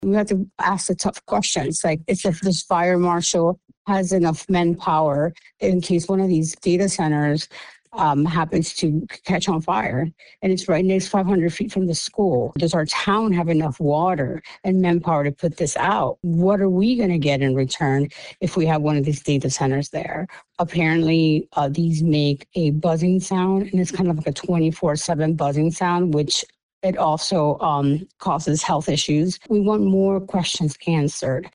We have to ask the tough questions, like if this fire marshal has enough manpower in case one of these data centers happens to catch on fire and it's right next 500 feet from the school. Does our town have enough water and manpower to put this out? What are we going to get in return if we have one of these data centers there? Apparently, these make a buzzing sound, and it's kind of like a 24/7 buzzing sound, which it also causes health issues. We want more questions answered.